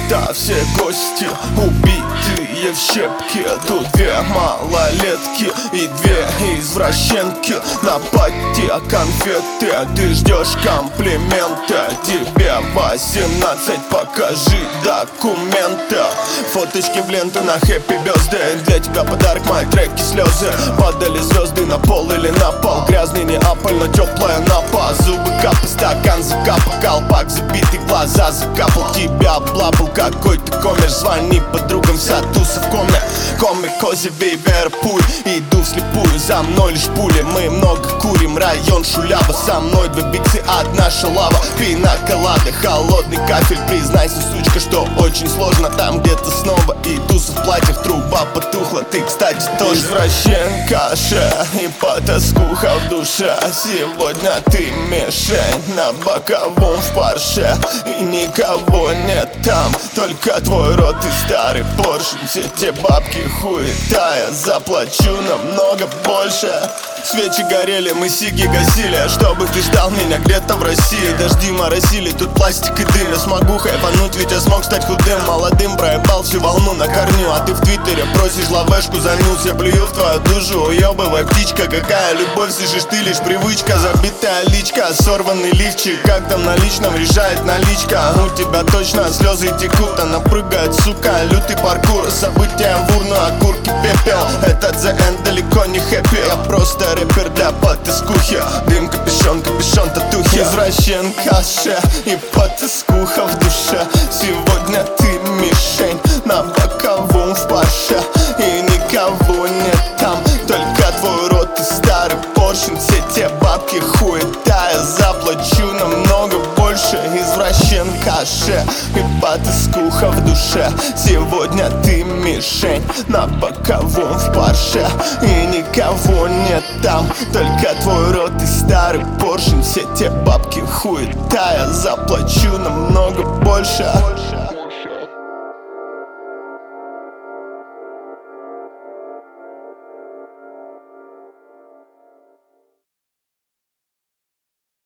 это все гости, убитые в щепки. Тут две малолетки и две извращенки. На пати конфеты, ты ждешь комплимента. Тебе 18, покажи документы. Фоточки в ленту на хэппи бёзды. Для тебя подарок, мои треки, слезы. Падали звезды на пол или на пол. Грязный Неаполь, но теплая напа. Зубы капы, стакан закапал, колпак забитый, глаза закапал. Тебя облапал какой-то коммерс. Звони подругам, вся туса в коме. Коми, кози, вейвер, пуль. Иду вслепую, за мной лишь пули. Мы много курим, район шулява. Со мной две биксы, одна шалава. Пина-колада, холодный кафель. Признайся, сучка, что очень сложно. Там где-то снова и туса в платьях. Труба потухла, ты, кстати, тоже извращенка, и потаскуха в душе. Сегодня ты мишень на боковом в парше. И никого нет там, только твой рот и старый поршень. Все те бабки хуета, я заплачу намного больше. Свечи горели, мы сиги гасили. Чтобы ты ждал меня где-то в России. Дожди моросили, тут пластик и дым. Я смогу хайпануть, ведь я смог стать худым. Молодым проебал всю волну на корню. А ты в твиттере просишь лавешку за нюс. Я плюю в твою душу, уебывай, птичка. Какая любовь, слышишь ты, лишь привычка. Забитая личка, сорванный лифчик. Как там на личном решает наличка. У тебя точно слезы текут. Она прыгает, сука, лютый паркур. События в урну, окурки, пепел. Этот the end далеко не хэппи. Я просто рэпер для потаскухи. Дым, капюшон, татухи. Извращенка, и потаскуха в душе. Сегодня ты мишень на боковом в парше. И никого нет там, только твой рот и старый поршень. Все те бабки хуета, я заплачу намного больше. Извращенка, и потаскуха в душе. Сегодня ты мишень на боковом в парше. И никого нет там, только твой рот и старый поршень. Все те бабки хуета, я заплачу намного больше.